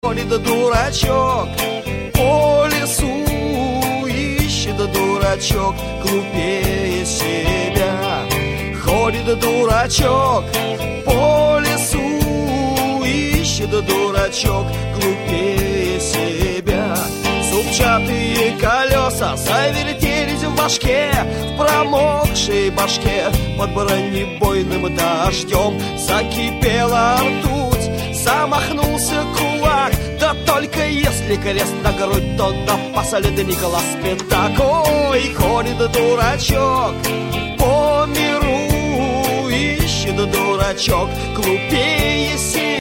Ходит дурачок по лесу, ищет дурачок глупее себя. Ходит дурачок по лесу, ищет дурачок глупее себя. Зубчатые колеса завертелись в башке, в промокшей башке под бронебойным дождем закипела ртуть, замахнулся кулак. Да только если крест на грудь, то напоследок Николас Пятак. Ой, ходит дурачок по миру, ищет дурачок глупее себя.